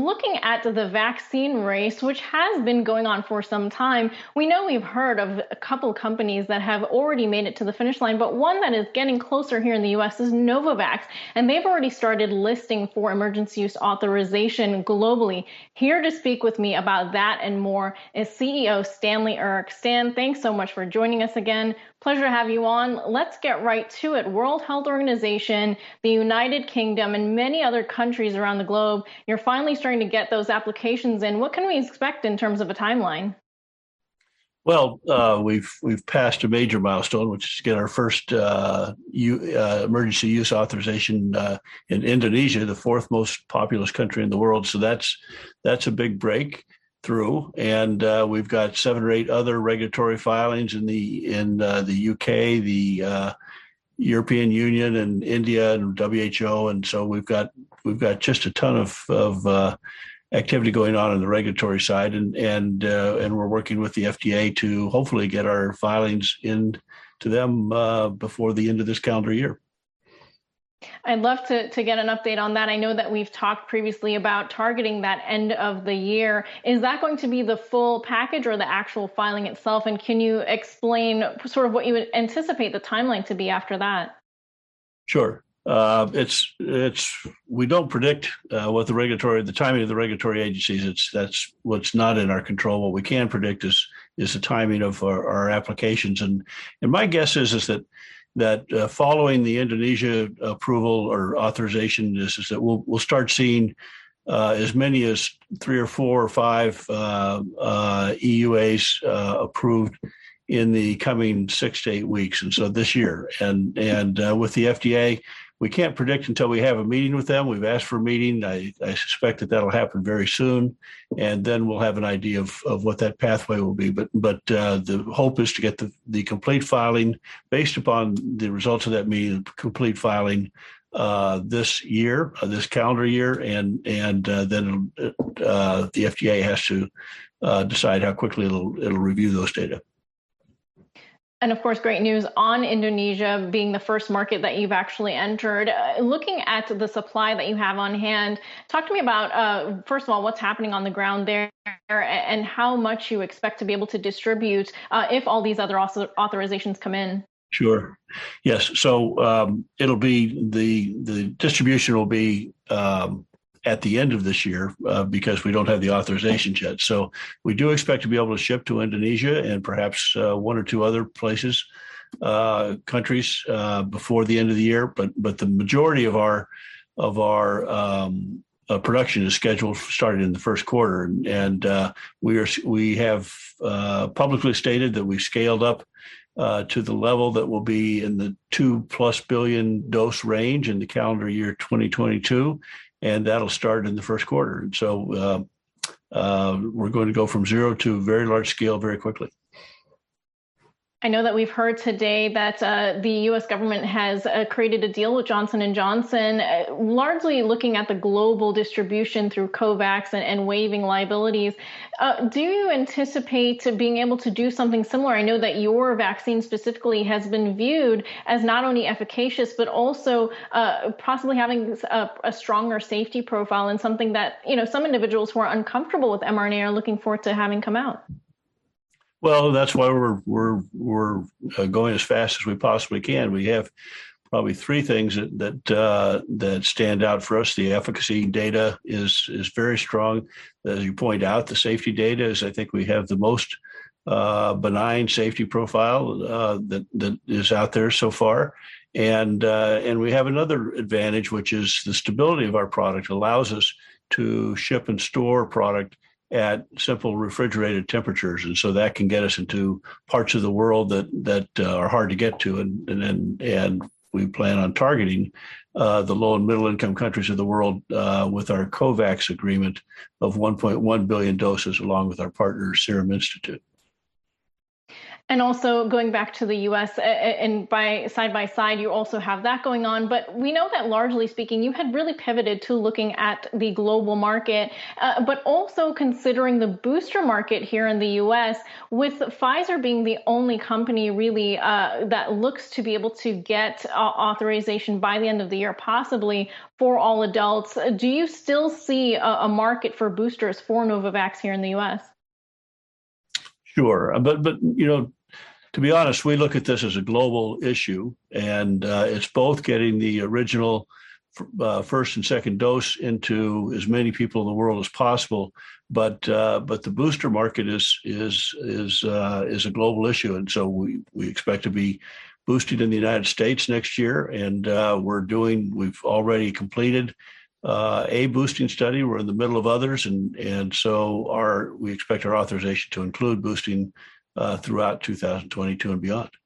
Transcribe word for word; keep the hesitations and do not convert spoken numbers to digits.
looking at the vaccine race, which has been going on for some time, we know we've heard of a couple companies that have already made it to the finish line, but one that is getting closer here in the U S is Novavax, and they've already started listing for emergency use authorization globally. Here to speak with me about that and more is C E O Stanley Erck. Stan, thanks so much for joining us again. Pleasure to have you on. Let's get right to it. World Health Organization, the United Kingdom, and many other countries around the globe, you're finally starting to get those applications in. What can we expect in terms of a timeline? Well, uh, we've we've passed a major milestone, which is to get our first uh, U, uh, emergency use authorization uh, in Indonesia, the fourth most populous country in the world. So that's that's a big breakthrough, and uh, we've got seven or eight other regulatory filings in the in uh, the U K, the uh, European Union, and India, and W H O, and so we've got we've got just a ton of of uh, activity going on on the regulatory side, and and uh, and we're working with the F D A to hopefully get our filings in to them uh, before the end of this calendar year. I'd love to, to get an update on that. I know that we've talked previously about targeting that end of the year. Is that going to be the full package or the actual filing itself? And can you explain sort of what you would anticipate the timeline to be after that? Sure. Uh, it's it's we don't predict uh, what the regulatory the timing of the regulatory agencies. It's that's what's not in our control. What we can predict is is the timing of our, our applications. And and my guess is is that that uh, following the Indonesia approval or authorization is, is that we'll we'll start seeing uh, as many as three or four or five uh, uh, E U As uh, approved in the coming six to eight weeks, and so this year. And and uh, with the F D A, we can't predict until we have a meeting with them. We've asked for a meeting. I, I suspect that that'll happen very soon, and then we'll have an idea of, of what that pathway will be. But but uh, the hope is to get the, the complete filing based upon the results of that meeting, complete filing uh, this year, uh, this calendar year, and and uh, then uh, the F D A has to uh, decide how quickly it'll it'll review those data. And of course, great news on Indonesia being the first market that you've actually entered. Uh, looking at the supply that you have on hand, talk to me about, uh, first of all, what's happening on the ground there and how much you expect to be able to distribute uh, if all these other author- authorizations come in. Sure. Yes. So um, it'll be the the distribution will be um, at the end of this year uh, because we don't have the authorizations yet. So we do expect to be able to ship to Indonesia and perhaps uh, one or two other places, uh, countries uh, before the end of the year. But but the majority of our of our um, uh, production is scheduled starting in the first quarter, and, and uh, we are we have uh, publicly stated that we've scaled up uh, to the level that will be in the two plus billion dose range in the calendar year twenty twenty-two. And that'll start in the first quarter. And so uh, uh, we're going to go from zero to very large scale very quickly. I know that we've heard today that uh, the U S government has uh, created a deal with Johnson and Johnson, uh, largely looking at the global distribution through COVAX and, and waiving liabilities. Uh, do you anticipate being able to do something similar? I know that your vaccine specifically has been viewed as not only efficacious, but also uh, possibly having a, a stronger safety profile, and something that, you know, some individuals who are uncomfortable with mRNA are looking forward to having come out. Well, that's why we're we're we're uh, going as fast as we possibly can. We have probably three things that that uh, that stand out for us. The efficacy data is is very strong, as you point out. The safety data is, I think, we have the most uh, benign safety profile uh, that that is out there so far, and uh, and we have another advantage, which is the stability of our product allows us to ship and store product at simple refrigerated temperatures, and so that can get us into parts of the world that that uh, are hard to get to, and and and, and we plan on targeting uh, the low and middle income countries of the world uh, with our COVAX agreement of one point one billion doses, along with our partner Serum Institute. And also going back to the U S and by side by side, you also have that going on. But we know that largely speaking, you had really pivoted to looking at the global market, uh, but also considering the booster market here in the U S, with Pfizer being the only company really uh, that looks to be able to get uh, authorization by the end of the year, possibly for all adults. Do you still see a, a market for boosters for Novavax here in the U S? Sure, but but you know, to be honest, we look at this as a global issue, and uh, it's both getting the original uh, first and second dose into as many people in the world as possible. But uh, but the booster market is is is uh, is a global issue, and so we we expect to be boosted in the United States next year, and uh, we're doing. We've already completed uh, a boosting study. We're in the middle of others, and and so our we expect our authorization to include boosting Uh, throughout two thousand twenty-two and beyond.